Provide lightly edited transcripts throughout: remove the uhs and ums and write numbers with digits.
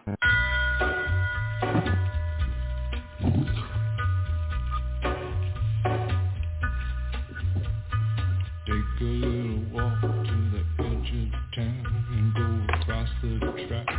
Take a little walk to the edge of town and go across the track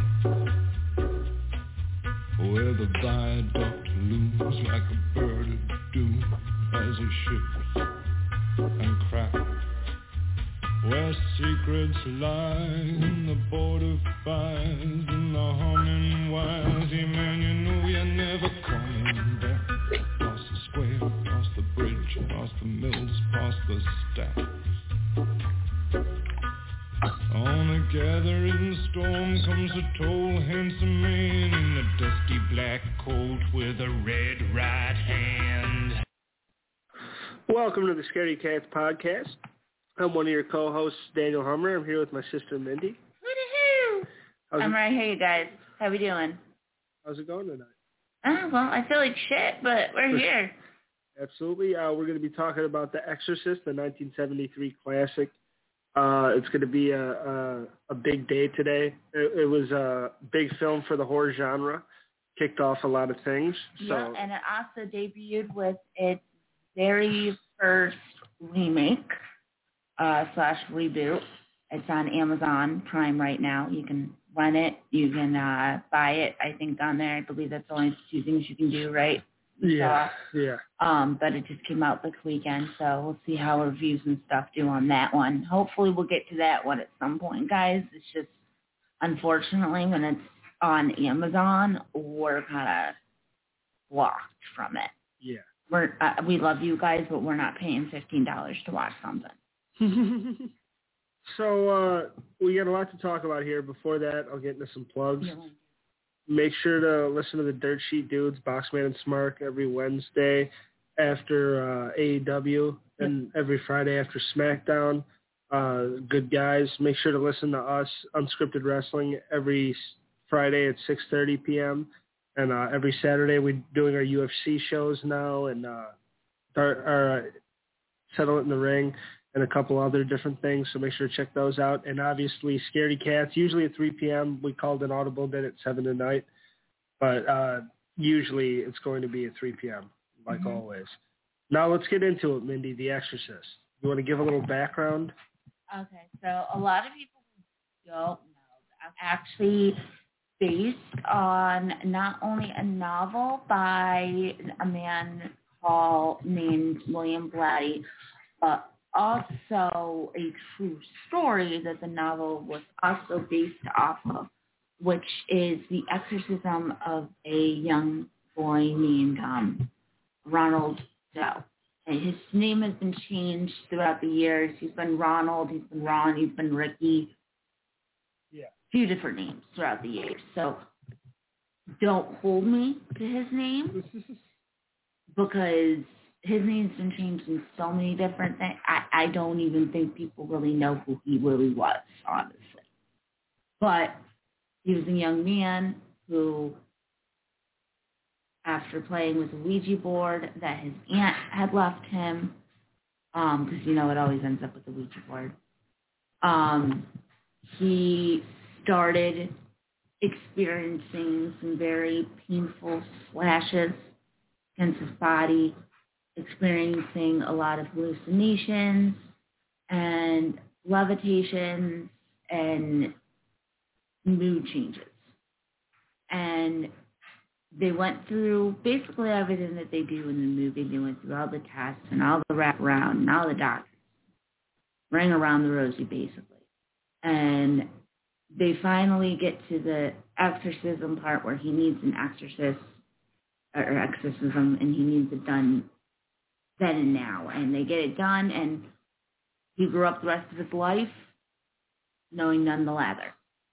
where the viaduct looms like a bird of doom as it shifts and cracks, where secrets lie in the border fires and the humming wires. Yeah, man, you know you're never coming back. Past the square, past the bridge, past the mills, past the stacks. On a gathering storm comes a tall, handsome man in a dusty black coat with a red right hand. Welcome to the Scaredy Cats podcast. I'm one of your co-hosts, Daniel Hummer. I'm here with my sister, Mindy. Woo-hoo! I'm right here, you guys. How we doing? How's it going tonight? Well, I feel like shit, but we're here. Absolutely. We're going to be talking about The Exorcist, the 1973 classic. It's going to be a big day today. It was a big film for the horror genre. Kicked off a lot of things. Yeah, and it also debuted with its very first remake / reboot. It's on Amazon Prime right now. You can rent it. You can buy it, I think, on there. I believe that's the only two things you can do, right? Yeah. But it just came out this weekend, so we'll see how reviews and stuff do on that one. Hopefully we'll get to that one at some point, guys. It's just, unfortunately, when it's on Amazon, we're kind of blocked from it. Yeah. We love you guys, but we're not paying $15 to watch something. So we got a lot to talk about here. Before that, I'll get into some plugs. Make sure to listen to the Dirt Sheet Dudes, Boxman and Smark, every Wednesday after AEW and every Friday after SmackDown. Good guys. Make sure to listen to us, Unscripted Wrestling, every Friday at 6:30 p.m. And every Saturday we're doing our UFC shows now and Settle It in the Ring and a couple other different things, so make sure to check those out. And obviously, Scaredy Cats, usually at 3 p.m. We called an audible bit at 7 tonight, but usually it's going to be at 3 p.m., like always. Now let's get into it, Mindy, The Exorcist. You want to give a little background? Okay, so a lot of people don't know that actually based on not only a novel by a man named William Blatty, but also a true story that the novel was also based off of, which is the exorcism of a young boy named Ronald Doe. And his name has been changed throughout the years. He's been Ronald, he's been Ron, he's been Ricky. Yeah. A few different names throughout the years. So don't hold me to his name because his name's been changed in so many different things. I don't even think people really know who he really was, honestly. But he was a young man who, after playing with a Ouija board that his aunt had left him, because, it always ends up with the Ouija board, he started experiencing some very painful slashes against his body, experiencing a lot of hallucinations and levitations and mood changes. And they went through basically everything that they do in the movie. They went through all the tests and all the wraparound and all the doctors. Ring around the rosy, basically. And they finally get to the exorcism part where he needs an exorcism, and he needs it done then and now. And they get it done, and he grew up the rest of his life knowing none the latter.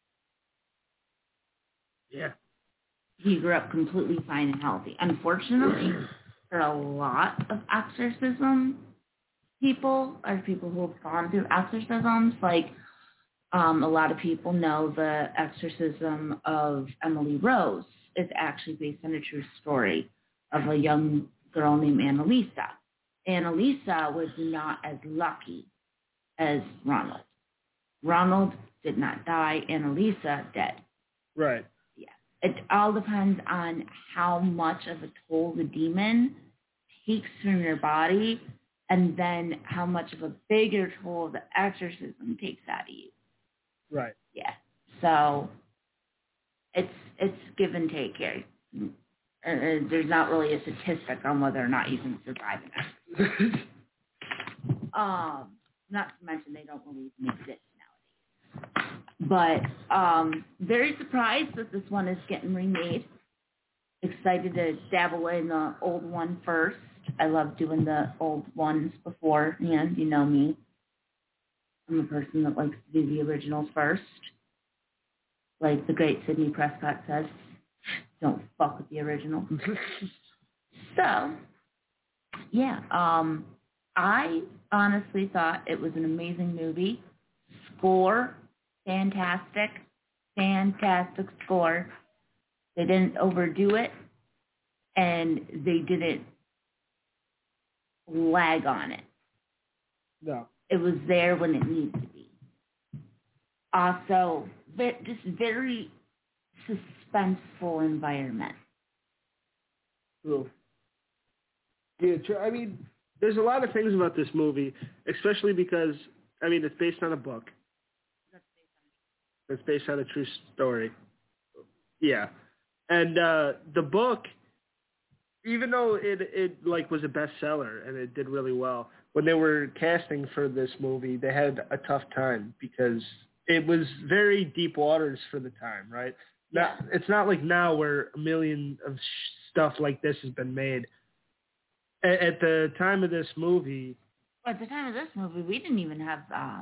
Yeah. He grew up completely fine and healthy. Unfortunately, for a lot of exorcism people, or people who have gone through exorcisms, like a lot of people know the exorcism of Emily Rose is actually based on a true story of a young girl named Annalisa. Annalisa was not as lucky as Ronald. Ronald did not die. Annalisa did. Right. Yeah. it all depends on how much of a toll the demon takes from your body, and then how much of a bigger toll the exorcism takes out of you. Right. Yeah. So it's give and take here. There's not really a statistic on whether or not you can survive an exorcism. Not to mention they don't really even exist nowadays. But very surprised that this one is getting remade. Excited to dabble in the old one first. I love doing the old ones beforehand. You know me. I'm a person that likes to do the originals first. Like the great Sidney Prescott says, don't fuck with the original. So, yeah, I honestly thought it was an amazing movie. Score, fantastic score. They didn't overdo it, and they didn't lag on it. No. It was there when it needed to be. Also, just very suspenseful environment. Ooh. Yeah, I mean, there's a lot of things about this movie, especially because, I mean, it's based on a book. It's based on a true story. Yeah. And the book, even though it like was a bestseller and it did really well, when they were casting for this movie, they had a tough time because it was very deep waters for the time, right? Yeah. It's not like now where a million of stuff like this has been made. At the time of this movie... At the time of this movie, we didn't even have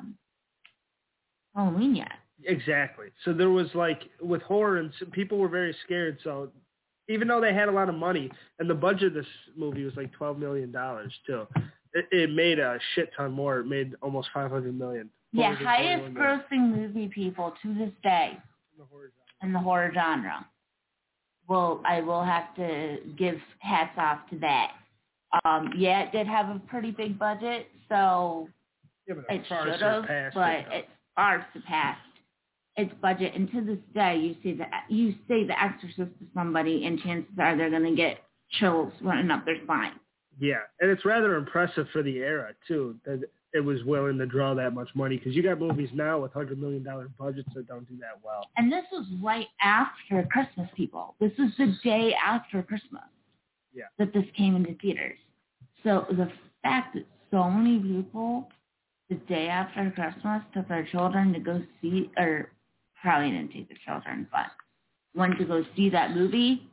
Halloween yet. Exactly. So there was like, with horror, and people were very scared, so even though they had a lot of money, and the budget of this movie was like $12 million too, it made a shit ton more. It made almost $500 million. Yeah, highest grossing movie, people, to this day in the horror genre. Well, I will have to give hats off to that. Yeah, it did have a pretty big budget, so it should have, but it far surpassed its budget. And to this day, you say The Exorcist to somebody, and chances are they're going to get chills running up their spine. Yeah, and it's rather impressive for the era, too, that it was willing to draw that much money, because you got movies now with $100 million budgets that don't do that well. And this was right after Christmas, people. This is the day after Christmas that this came into theaters. So the fact that so many people the day after Christmas took their children to go see, or probably didn't take their children, but went to go see that movie,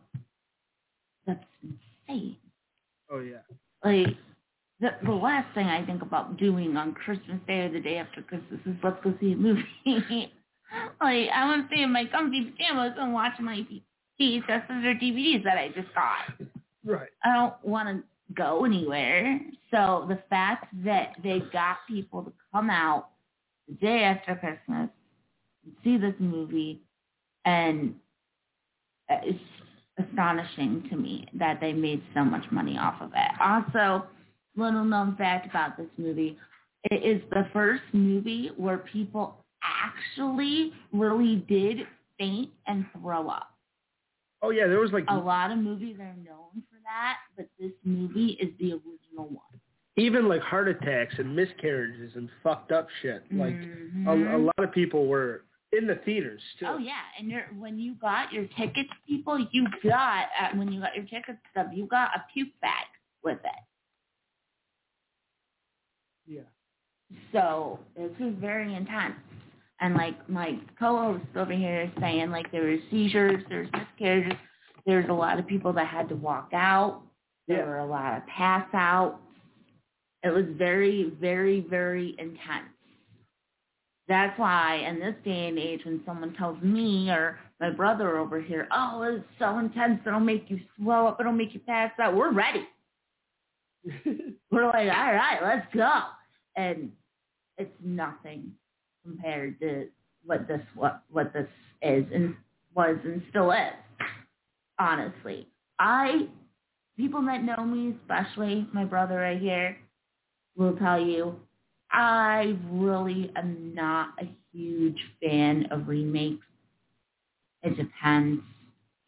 that's insane. Oh, yeah. Like, the last thing I think about doing on Christmas Day or the day after Christmas is let's go see a movie. Like, I want to stay in my comfy pajamas and watch my VHSs or DVDs that I just got. Right. I don't want to go anywhere. So the fact that they got people to come out the day after Christmas and see this movie, and it's astonishing to me that they made so much money off of it. Also, little known fact about this movie, it is the first movie where people actually really did faint and throw up. Oh, yeah, there was like... A lot of movies are known for that, but this movie is the original one. Even like heart attacks and miscarriages and fucked up shit. Like, a lot of people were in the theaters, too. Oh, yeah, and when you got your tickets, people, when you got your ticket stub, you got a puke bag with it. Yeah. So this was very intense. And like my co-host over here is saying, like there were seizures, there was miscarriages, there's a lot of people that had to walk out. There were a lot of pass outs. It was very, very, very intense. That's why in this day and age, when someone tells me or my brother over here, oh, it's so intense, it'll make you swell up, it'll make you pass out, we're ready. We're like, all right, let's go. And it's nothing compared to what this is and was and still is. Honestly, people that know me, especially my brother right here, will tell you, I really am not a huge fan of remakes. It depends.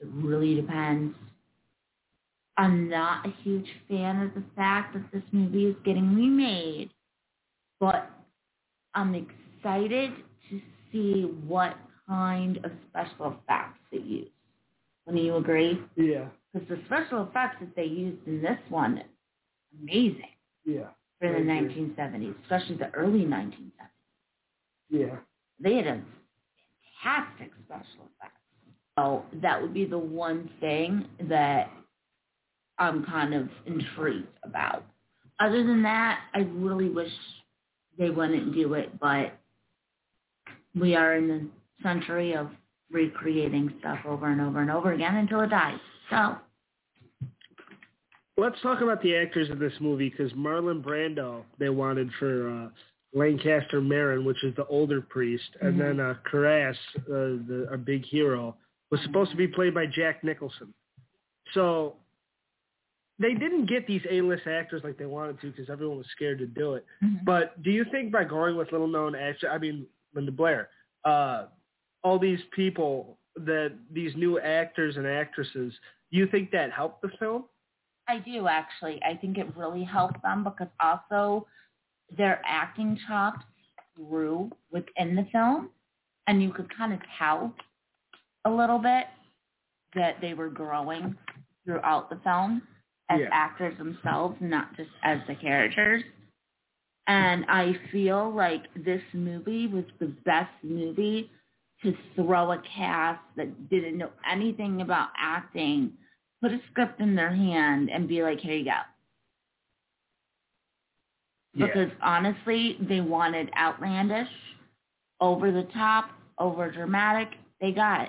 It really depends. I'm not a huge fan of the fact that this movie is getting remade, but I'm excited to see what kind of special effects they use. Wouldn't you agree? Yeah. Because the special effects that they used in this one, amazing. Yeah. For the 1970s, especially the early 1970s. Yeah. They had a fantastic special effects. So that would be the one thing that I'm kind of intrigued about. Other than that, I really wish they wouldn't do it, but we are in the century of recreating stuff over and over and over again until it dies. So let's talk about the actors in this movie, because Marlon Brando they wanted for Lancaster Marin, which is the older priest, and then Karras, a big hero, was supposed to be played by Jack Nicholson. So they didn't get these A-list actors like they wanted to because everyone was scared to do it. But do you think by going with little-known actors, I mean, Linda Blair, all these people, these new actors and actresses, do you think that helped the film? I do, actually. I think it really helped them because also their acting chops grew within the film, and you could kind of tell a little bit that they were growing throughout the film as actors themselves, not just as the characters. And I feel like this movie was the best movie to throw a cast that didn't know anything about acting, put a script in their hand, and be like, here you go. Because honestly, they wanted outlandish, over the top, over dramatic. They got it.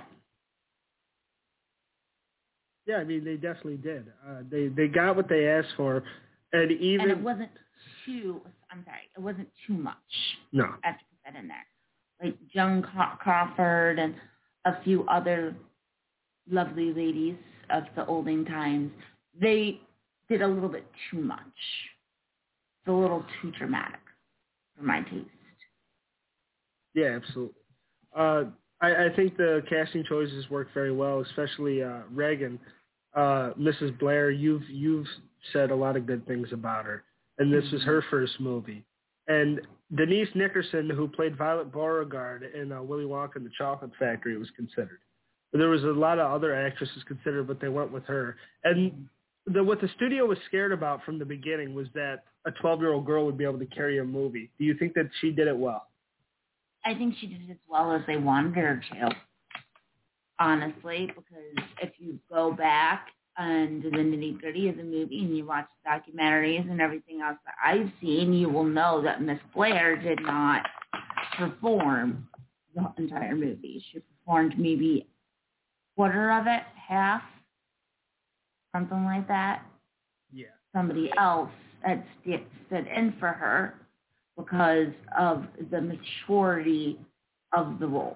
Yeah, I mean, they definitely did. They got what they asked for, and it wasn't too much. No. I have to put that in there. Like Joan Crawford and a few other lovely ladies of the olden times, they did a little bit too much. It's a little too dramatic for my taste. Yeah, absolutely. I think the casting choices worked very well, especially Regan, Mrs. Blair. You've said a lot of good things about her, and this was her first movie. And Denise Nickerson, who played Violet Beauregard in Willy Wonka and the Chocolate Factory, was considered. There was a lot of other actresses considered, but they went with her. And what the studio was scared about from the beginning was that a 12-year-old girl would be able to carry a movie. Do you think that she did it well? I think she did it as well as they wanted her to, honestly, because if you go back and the nitty-gritty of the movie and you watch documentaries and everything else that I've seen, you will know that Miss Blair did not perform the entire movie. She performed maybe a quarter of it, half, something like that. Yeah. Somebody else had stood in for her because of the maturity of the role.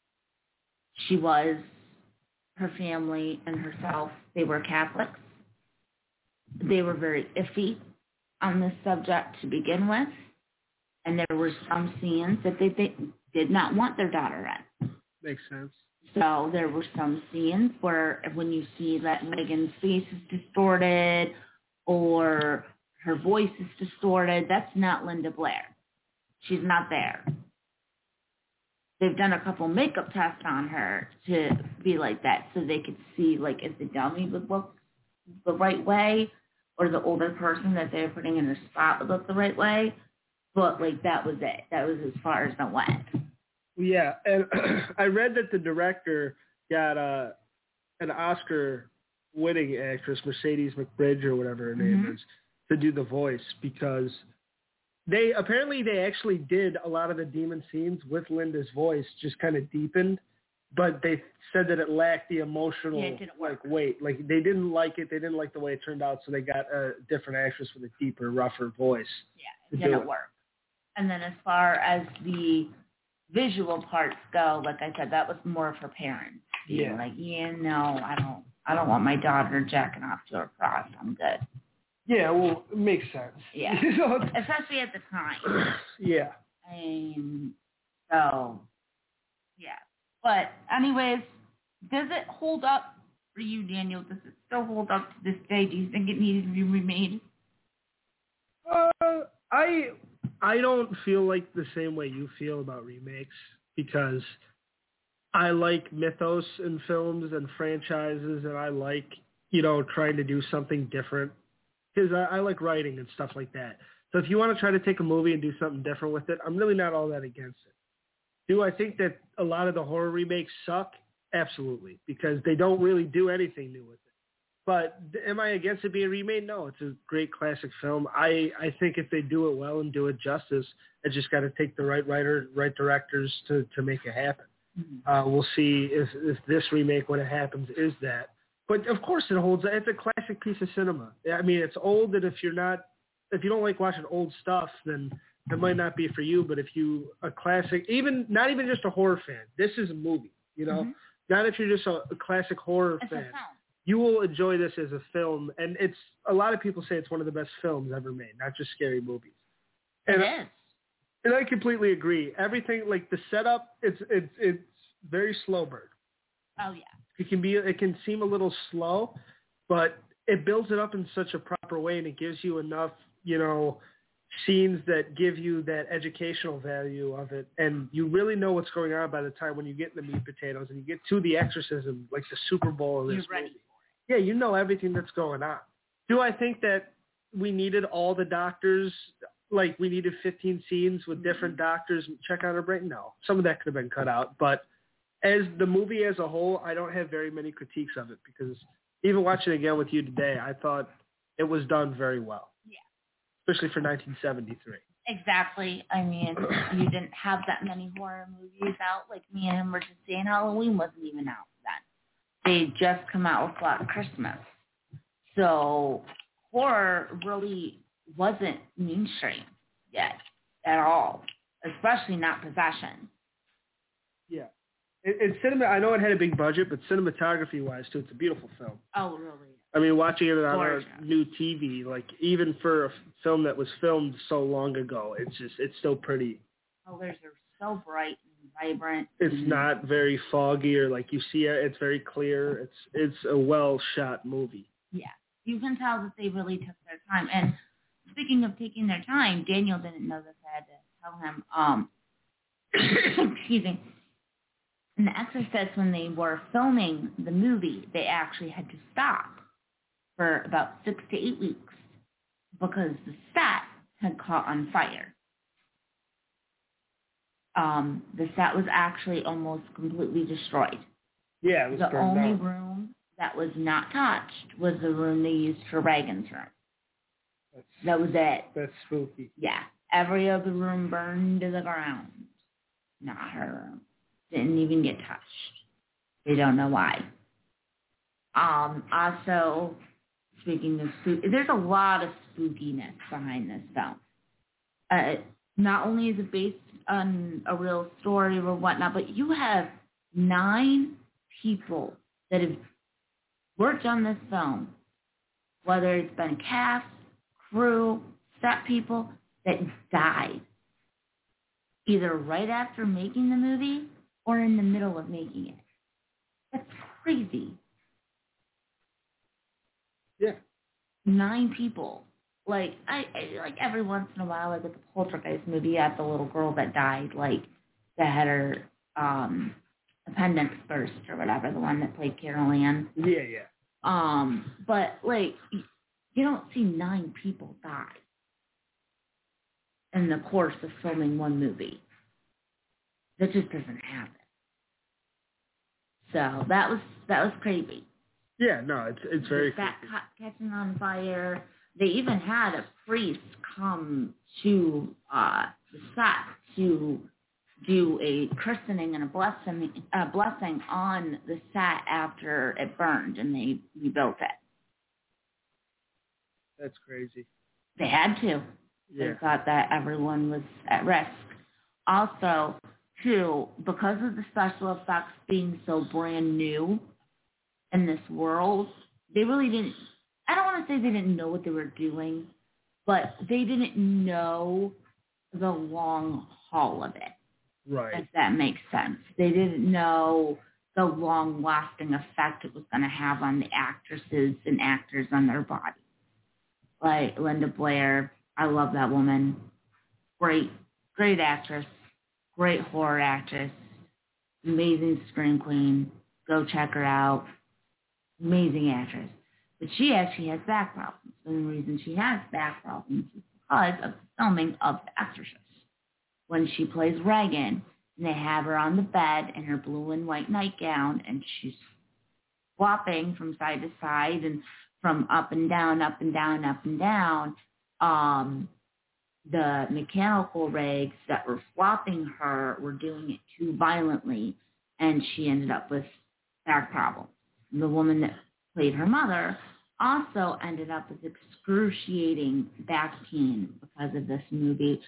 Her family and herself, they were Catholics. They were very iffy on this subject to begin with, and there were some scenes that they did not want their daughter in. Makes sense. So there were some scenes where when you see that Megan's face is distorted or her voice is distorted, that's not Linda Blair. She's not there. They've done a couple makeup tests on her to be like that so they could see, like, if the dummy would look the right way or the older person that they were putting in her spot would look the right way. But, like, that was it. That was as far as it went. Yeah, and I read that the director got an Oscar-winning actress, Mercedes McBridge or whatever her name is, to do the voice because they actually did a lot of the demon scenes with Linda's voice, just kind of deepened, but they said that it lacked the emotional weight. Like they didn't like it. They didn't like the way it turned out, so they got a different actress with a deeper, rougher voice. Yeah, it didn't work. And then as far as the visual parts go, like I said, that was more of her parents being like, I don't want my daughter jacking off to her cross. I'm good. Yeah, well, it makes sense. Yeah, especially at the time. Yeah. So, yeah. But anyways, does it hold up for you, Daniel? Does it still hold up to this day? Do you think it needed to be remade? I don't feel like the same way you feel about remakes because I like mythos in films and franchises, and I like, trying to do something different because I like writing and stuff like that. So if you want to try to take a movie and do something different with it, I'm really not all that against it. Do I think that a lot of the horror remakes suck? Absolutely, because they don't really do anything new with it. But am I against it being remade? No, it's a great classic film. I think if they do it well and do it justice, it's just got to take the right writer, right directors to make it happen. Mm-hmm. We'll see if this remake, when it happens, is that. But of course it holds. It's a classic piece of cinema. I mean, it's old, and if you don't like watching old stuff, then it might not be for you. But if you a classic, not even just a horror fan, this is a movie. Mm-hmm. Not if you're just a classic horror fan. You will enjoy this as a film, and it's a lot of people say it's one of the best films ever made, not just scary movies. And, it is. And I completely agree. Everything, like the setup, it's very slow burn. Oh yeah. It can seem a little slow, but it builds it up in such a proper way, and it gives you enough, scenes that give you that educational value of it, and you really know what's going on by the time when you get in the meat potatoes and you get to the exorcism, like the Super Bowl of this movie. Yeah, you know everything that's going on. Do I think that we needed all the doctors, like we needed 15 scenes with different doctors check on her brain? No. Some of that could have been cut out. But as the movie as a whole, I don't have very many critiques of it because even watching it again with you today, I thought it was done very well. Yeah. Especially for 1973. Exactly. I mean, you didn't have that many horror movies out. Like me and him were just saying Halloween wasn't even out then. They just come out with Black Christmas. So horror really wasn't mainstream yet at all, especially not Possession. Yeah. In cinema, I know it had a big budget, but cinematography-wise, too, it's a beautiful film. Oh, really? I mean, watching it on a new TV, like even for a film that was filmed so long ago, it's still pretty. Colors are so bright and vibrant. It's not very foggy or like you see it. It's very clear. It's a well-shot movie. Yeah, you can tell that they really took their time. And speaking of taking their time, Daniel didn't know this. I had to tell him. Excuse me. In The Exorcist, when they were filming the movie, they actually had to stop for about 6 to 8 weeks because the set had caught on fire. The set was actually almost completely destroyed. Yeah, it was the burned only out. room that was not touched was the room they used for Reagan's room. That was it. That's spooky. Yeah. Every other room burned to the ground. Not her room. Didn't even get touched. They don't know why. Also, speaking of spooky, there's a lot of spookiness behind this film. Not only is it based on a real story or whatnot, but you have 9 people that have worked on this film, whether it's been cast, crew, set people, that died either right after making the movie or in the middle of making it. That's crazy. Yeah. 9 people. Like, I like every once in a while, like with the Poltergeist movie, you have the little girl that died, like, that had her appendix burst or whatever, the one that played Carol Ann. Yeah. But, like, you don't see 9 people die in the course of filming one movie. That just doesn't happen. So that was crazy. Yeah, no, it's very creepy. That catching on fire. They even had a priest come to the set to do a christening and a blessing on the set after it burned, and they rebuilt it. That's crazy. They had to. Yeah. They thought that everyone was at risk. Also, too, because of the special effects being so brand new in this world, they really didn't, I don't want to say they didn't know what they were doing, but they didn't know the long haul of it. Right. If that makes sense. They didn't know the long-lasting effect it was going to have on the actresses and actors on their body. Like Linda Blair, I love that woman. Great actress, great horror actress, amazing scream queen. Go check her out. Amazing actress. But she actually has back problems. And the reason she has back problems is because of the filming of The Exorcist. When she plays Regan, and they have her on the bed in her blue and white nightgown, and she's flopping from side to side and from up and down, up and down, up and down. The mechanical rigs that were flopping her were doing it too violently, and she ended up with back problems. The woman that played her mother also ended up with excruciating back pain because of this movie,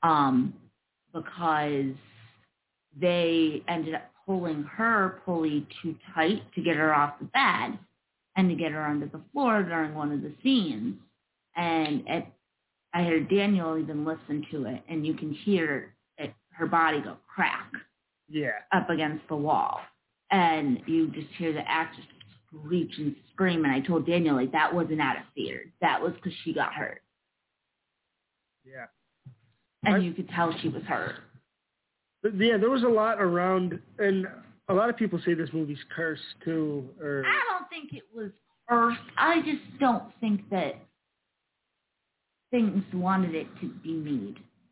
because they ended up pulling her pulley too tight to get her off the bed and to get her onto the floor during one of the scenes. And I heard Daniel even listen to it, and you can hear her body go crack up against the wall. And you just hear the actress screech and scream. And I told Daniel, like, that wasn't out of fear. That was because she got hurt. Yeah. And you could tell she was hurt. Yeah, there was a lot around, and a lot of people say this movie's cursed, too. I don't think it was cursed. I just don't think that things wanted it to be made.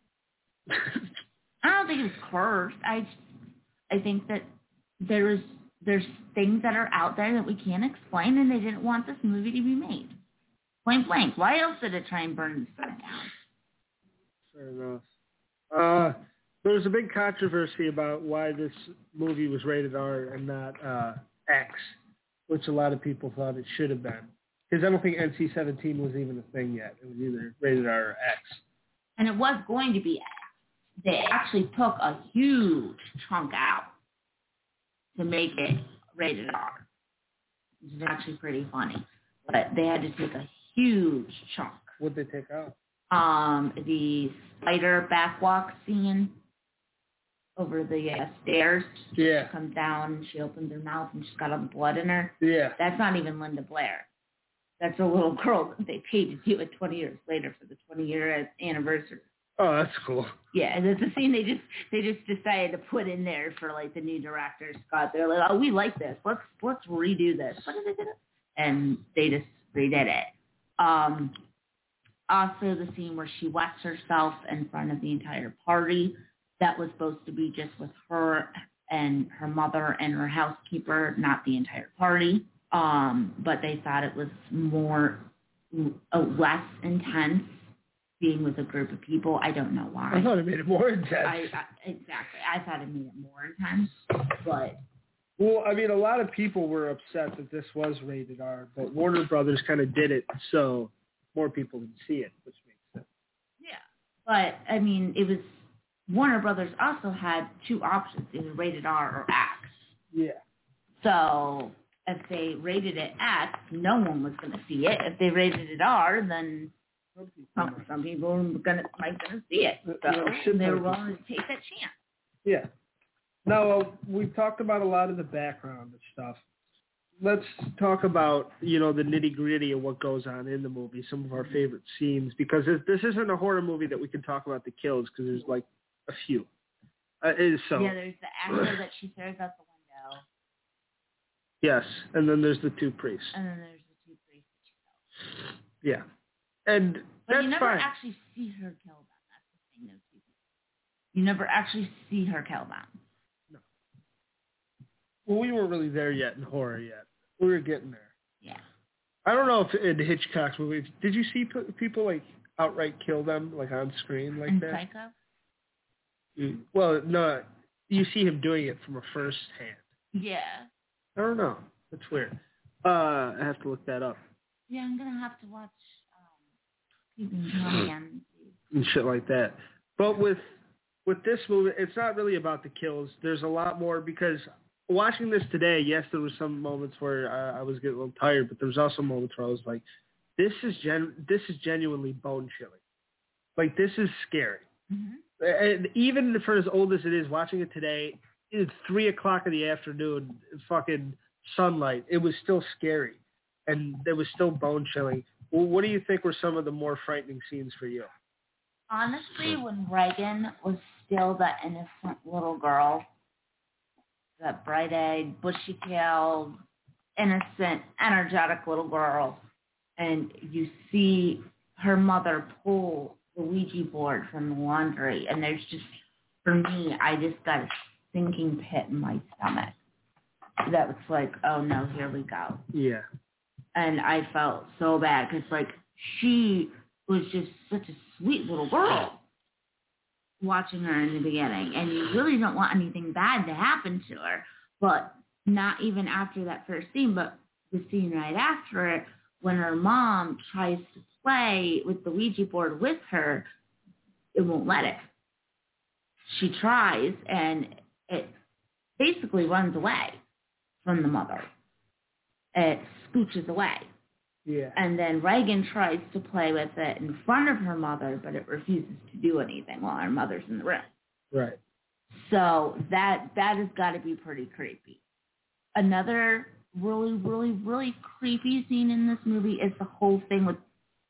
I don't think it was cursed. I think that there's things that are out there that we can't explain, and they didn't want this movie to be made. Point blank. Why else did it try and burn the set down? Fair enough. There was a big controversy about why this movie was rated R and not X, which a lot of people thought it should have been. Because I don't think NC-17 was even a thing yet. It was either rated R or X. And it was going to be X. They actually took a huge chunk out to make it rated R. Which is actually pretty funny. But they had to take a huge chunk. What did they take out? The spider backwalk scene over the stairs. Yeah. She comes down and she opens her mouth and she's got all the blood in her. Yeah. That's not even Linda Blair. That's a little girl that they paid to do it 20 years later for the 20-year anniversary. Oh, that's cool. Yeah, and it's a scene they just decided to put in there for like the new director Scott. They're like, oh, we like this. Let's redo this. What did they do? And they just redid it. Also, the scene where she wets herself in front of the entire party. That was supposed to be just with her and her mother and her housekeeper, not the entire party. But they thought it was less intense being with a group of people. I don't know why. I thought it made it more intense. Exactly. I thought it made it more intense. But well, I mean, a lot of people were upset that this was rated R, but Warner Brothers kind of did it so more people would see it, which makes sense. Yeah. But, I mean, it was Warner Brothers also had two options, either rated R or X. Yeah. So if they rated it X, no one was going to see it. If they rated it R, then some people might going to see it. So they were willing to take that chance. Yeah. Now, we've talked about a lot of the background and stuff. Let's talk about, the nitty-gritty of what goes on in the movie, some of our favorite scenes, because this isn't a horror movie that we can talk about the kills, because there's, like, a few. Yeah, there's the actor that she throws out the window. Yes, and then there's the two priests. And then there's the two priests that she kills. Yeah. And but that's you never fine. actually see her kill them. That's the thing, though, too. You never actually see her kill them. No. Well, we weren't really there yet in horror yet. We were getting there. Yeah. I don't know if in Hitchcock's movies, did you see people, like, outright kill them, like, on screen like that? Psycho? Well, no, you see him doing it from a first hand. Yeah. I don't know. That's weird. I have to look that up. Yeah, I'm going to have to watch Keeping Count again. And shit like that. But with this movie, it's not really about the kills. There's a lot more, because watching this today, yes, there were some moments where I was getting a little tired, but there was also moments where I was like, this is genuinely bone-chilling. Like, this is scary. Mm-hmm. And even for as old as it is, watching it today, it's 3:00 in the afternoon, fucking sunlight. It was still scary, and it was still bone chilling. Well, what do you think were some of the more frightening scenes for you? Honestly, when Reagan was still that innocent little girl, that bright-eyed, bushy-tailed, innocent, energetic little girl, and you see her mother pull the Ouija board from the laundry, and there's just, for me, I just got a sinking pit in my stomach. That was like, oh no, here we go. Yeah. And I felt so bad because, like, she was just such a sweet little girl watching her in the beginning. And you really don't want anything bad to happen to her. But not even after that first scene, but the scene right after it, when her mom tries to play with the Ouija board with her, it won't let it. She tries, and it basically runs away from the mother. It scooches away. Yeah. And then Reagan tries to play with it in front of her mother, but it refuses to do anything while her mother's in the room. Right. So that has got to be pretty creepy. Another really, really, really creepy scene in this movie is the whole thing with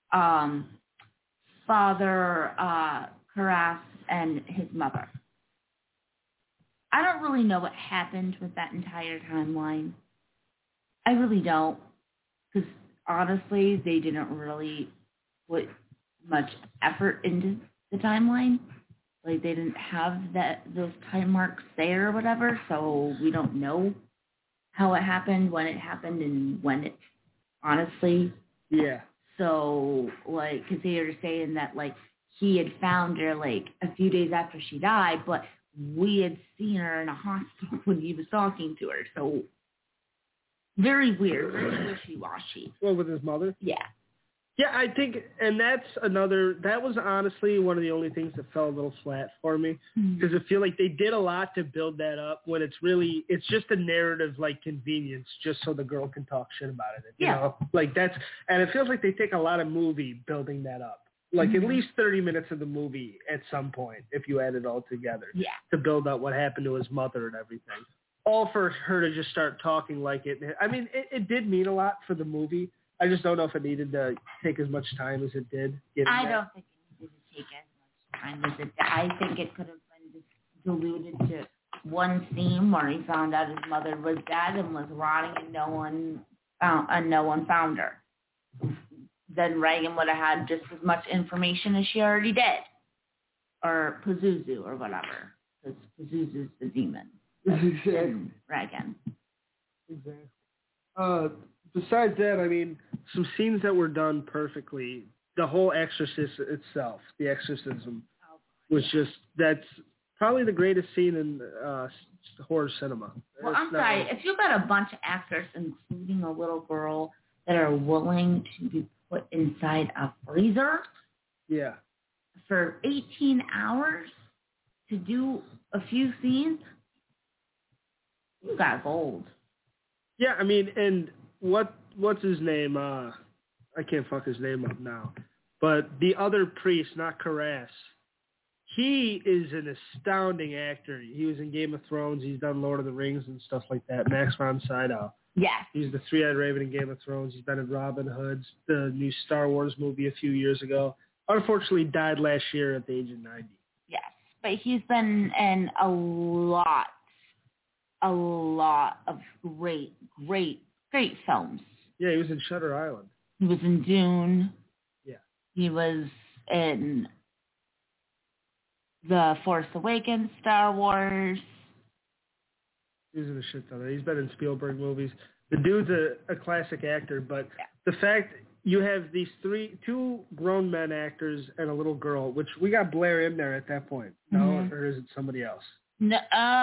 Father Karras and his mother. I don't really know what happened with that entire timeline. I really don't, because honestly, they didn't really put much effort into the timeline. Like, they didn't have those time marks there or whatever, so we don't know how it happened, when it happened, and when it, honestly. Yeah. So, like, because they were saying that, like, he had found her, like, a few days after she died, but we had seen her in a hospital when he was talking to her, so very weird, very wishy-washy. Well, with his mother? Yeah. Yeah, I think, and that was honestly one of the only things that fell a little flat for me, because I feel like they did a lot to build that up when it's just a narrative, like, convenience, just so the girl can talk shit about it. You know? Like, and it feels like they take a lot of movie building that up. Like, at least 30 minutes of the movie at some point, if you add it all together, to build up what happened to his mother and everything. All for her to just start talking like it. I mean, it did mean a lot for the movie. I just don't know if it needed to take as much time as it did. I don't think it needed to take as much time as it did. I think it could have been just diluted to one scene where he found out his mother was dead and was rotting, and no one found her. Then Reagan would have had just as much information as she already did, or Pazuzu or whatever, because Pazuzu's the demon. Exactly. Reagan. Exactly. Besides that, I mean, some scenes that were done perfectly. The whole Exorcist itself, the exorcism, was that's probably the greatest scene in horror cinema. Well, I'm sorry. If you've got a bunch of actors, including a little girl, that are willing to be put inside a freezer for 18 hours to do a few scenes, you got gold. Yeah, I mean, and what's his name? I can't fuck his name up now. But the other priest, not Karras, he is an astounding actor. He was in Game of Thrones. He's done Lord of the Rings and stuff like that. Max von Sydow. Yes. He's the Three-Eyed Raven in Game of Thrones. He's been in Robin Hood, the new Star Wars movie a few years ago. Unfortunately, died last year at the age of 90. Yes, but he's been in a lot of great films. Yeah, he was in Shutter Island. He was in Dune. Yeah. He was in The Force Awakens, Star Wars. He was in a shit ton. He's been in Spielberg movies. The dude's a classic actor, but the fact you have these two grown men actors and a little girl, which we got Blair in there at that point. No, or is it somebody else? No,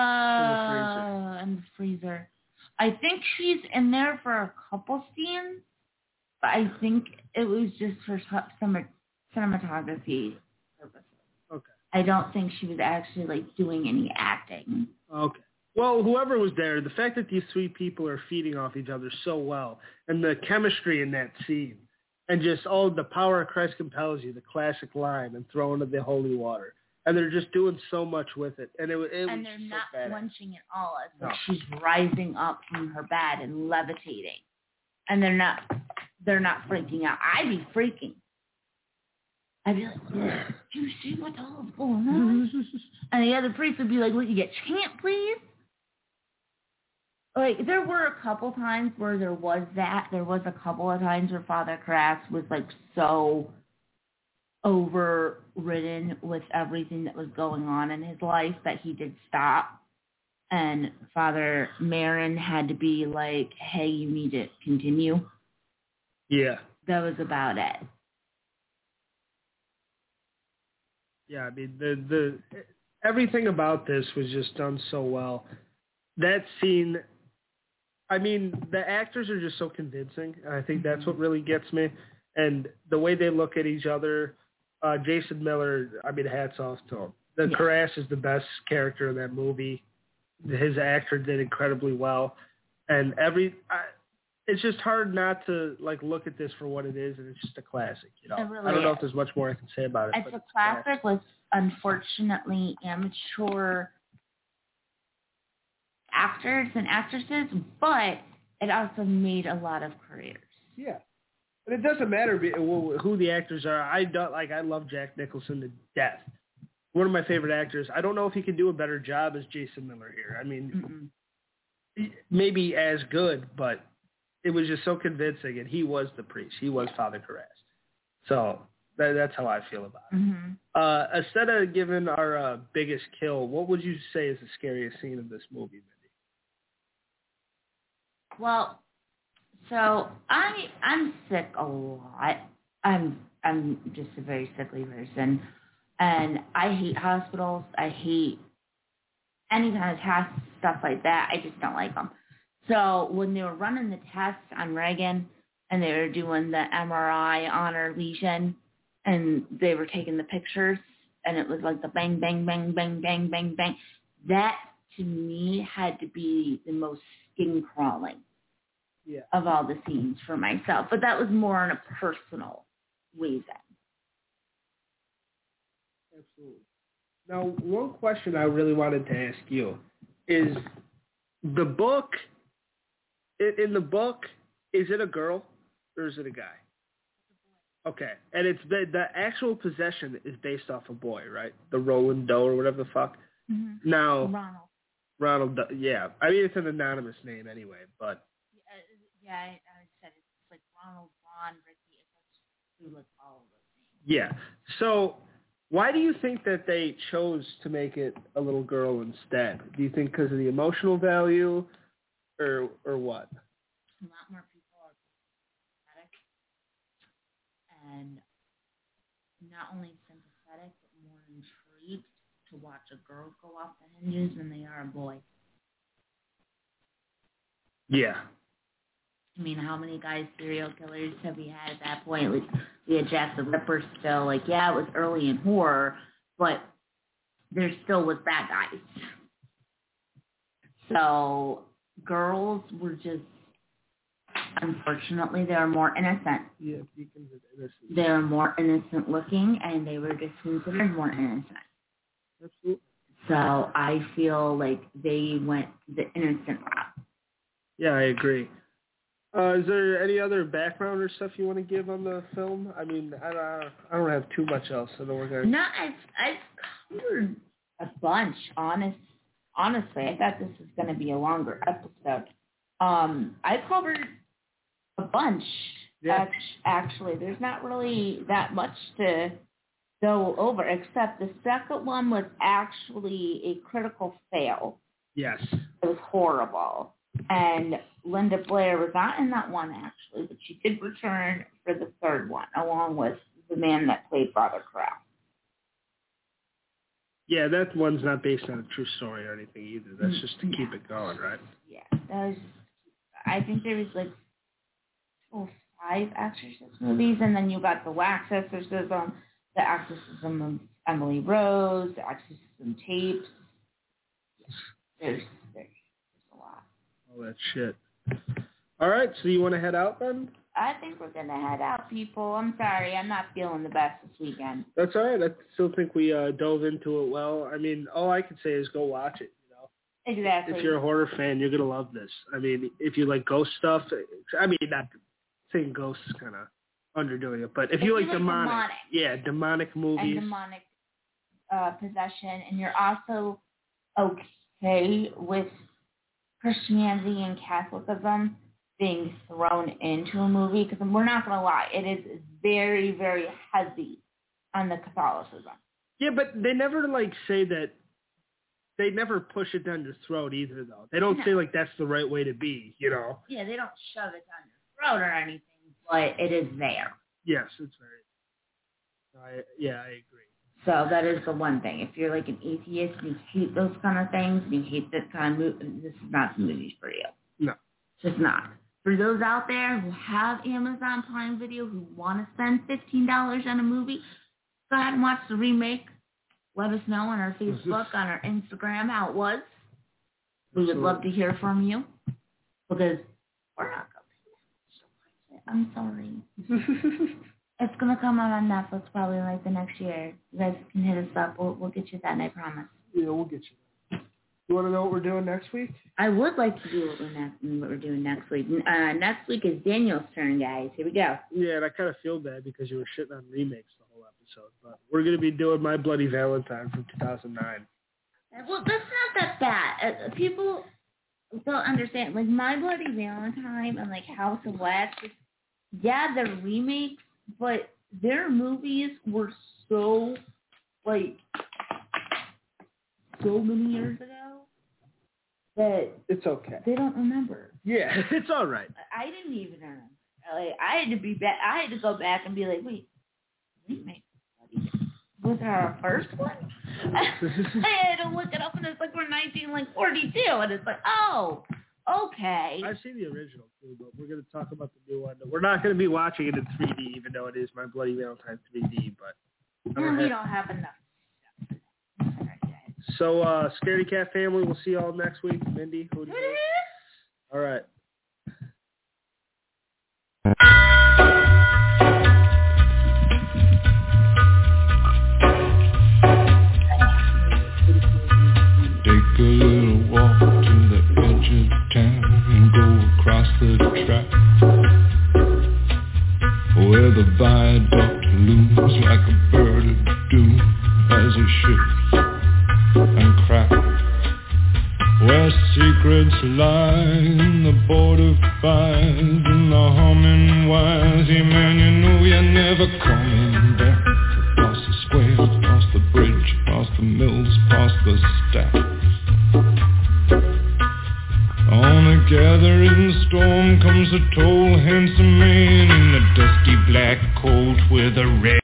in the freezer. I think she's in there for a couple scenes, but I think it was just for cinematography purposes. Okay. I don't think she was actually, like, doing any acting. Okay. Well, whoever was there, the fact that these three people are feeding off each other so well, and the chemistry in that scene, and just, the power of Christ compels you, the classic line, and throw into the holy water. and they're just doing so much with it, and it and was they're so not badass. flinching at all. It's like No. she's rising up from her bed and levitating, and they're not freaking out. I'd be freaking. I'd be like, do you see what's all going on? And the other priest would be like, will you get chant, please? Like, there were a couple times where there was that. There was a couple of times where Father Karass was, like, so overridden with everything that was going on in his life that he did stop. And Father Marin had to be like, hey, you need to continue. Yeah. That was about it. Yeah, I mean, the everything about this was just done so well. That scene, I mean, the actors are just so convincing, and I think that's what really gets me. And the way they look at each other, Jason Miller, I mean, hats off to him. Karass is the best character in that movie. His actor did incredibly well. And it's just hard not to, like, look at this for what it is, and it's just a classic, you know. Really I don't know if there's much more I can say about it. It's a classic with, unfortunately, amateur actors and actresses, but it also made a lot of careers. Yeah. And it doesn't matter who the actors are. I love Jack Nicholson to death. One of my favorite actors. I don't know if he could do a better job as Jason Miller here. I mean, maybe as good, but it was just so convincing, and he was the priest. He was Father Karass. So that's how I feel about it. Instead of giving our biggest kill, what would you say is the scariest scene of this movie, Mindy? Well, so I'm sick a lot. I'm just a very sickly person, and I hate hospitals. I hate any kind of tests, stuff like that. I just don't like them. So when they were running the tests on Reagan and they were doing the MRI on her lesion and they were taking the pictures and it was like the bang, bang, bang, bang, bang, bang, bang, that to me had to be the most skin crawling of all the scenes for myself. But that was more on a personal reason. Absolutely. Now, one question I really wanted to ask you is the book... In the book, is it a girl or is it a guy? Okay, and it's the actual possession is based off a boy, right? The Roland Doe or whatever the fuck. Mm-hmm. Now, Ronald, yeah. I mean, it's an anonymous name anyway, but. Yeah, I said it's like Ronald, Ron, Ricky. It's like all of those names. Yeah. So, why do you think that they chose to make it a little girl instead? Do you think because of the emotional value? Or what? A lot more people are sympathetic, and not only sympathetic, but more intrigued to watch a girl go off the hinges than they are a boy. Yeah. I mean, how many guys, serial killers have we had at that point? Like, we had Jack the Ripper still. Like, yeah, it was early in horror, but there still was bad guys. So girls were just, unfortunately, they were more innocent. Yeah, beacons of innocence. They were more innocent looking, and they were just considered more innocent. Absolutely. So I feel like they went the innocent route. Yeah, I agree. Is there any other background or stuff you want to give on the film? I mean, I don't have too much else. I know we're going. No, I've covered a bunch. Honestly, I thought this was going to be a longer episode. I covered a bunch. Yeah. Actually, there's not really that much to go over, except the second one was actually a critical fail. Yes. It was horrible. And Linda Blair was not in that one, actually, but she did return for the third one, along with the man that played Father Karass. Yeah, that one's not based on a true story or anything either. That's just to keep it going, right? Yeah, that was. I think there was like 5 Exorcist movies, and then you got the Wax Exorcism, the Exorcism of Emily Rose, the Exorcism tapes. There's a lot. All that shit. All right, so you want to head out then? I think we're going to head out, people. I'm sorry. I'm not feeling the best this weekend. That's all right. I still think we dove into it well. I mean, all I can say is go watch it. Exactly. If you're a horror fan, you're going to love this. I mean, if you like ghost stuff, I mean, not saying ghosts is kind of underdoing it, but if you like demonic movies. And demonic possession, and you're also okay with Christianity and Catholicism being thrown into a movie, because we're not going to lie, it is very, very heavy on the Catholicism. Yeah, but they never, say that. They never push it down your throat either, though. They don't say, that's the right way to be, Yeah, they don't shove it down your throat or anything, but it is there. Yes, it's very. I agree. So that is the one thing. If you're like an atheist and you hate those kind of things, and you hate that kind of movie, this is not the movie for you. No. It's just not. For those out there who have Amazon Prime Video, who want to spend $15 on a movie, go ahead and watch the remake. Let us know on our Facebook, on our Instagram how it was. We would love to hear from you, because we're not going to. I'm sorry. It's going to come out on Netflix probably the next year. You guys can hit us up. We'll get you that, I promise. Yeah, we'll get you that. You want to know what we're doing next week? I would like to do what we're doing next week. Next week is Daniel's turn, guys. Here we go. Yeah, and I kind of feel bad because you were shitting on remakes the whole episode. But we're going to be doing My Bloody Valentine from 2009. Well, that's not that bad. People don't understand. My Bloody Valentine and House of Wax, yeah, they're remakes, but their movies were so many years ago that it's okay. They don't remember. Yeah, it's all right. I didn't even remember. I had to be back. I had to go back and be like, wait, remake was our first one? I had to look it up, and it's we're 1942, and it's oh, okay. I've seen the original too, but we're going to talk about the new one. We're not going to be watching it in 3D, even though it is My Bloody Valentine 3D. But we don't have enough. So, Scaredy Cat family, we'll see you all next week. Mindy, who do you think? All right. Take a little walk to the edge of town and go across the track, where the viaduct looms like a bird of doom as it shifts and crack, where secrets lie in the border fires and the humming wires. Yeah, man, you know you're never coming back. Past the squares, past the bridge, past the mills, past the stacks. On a gathering storm comes a tall, handsome man in a dusty black coat with a red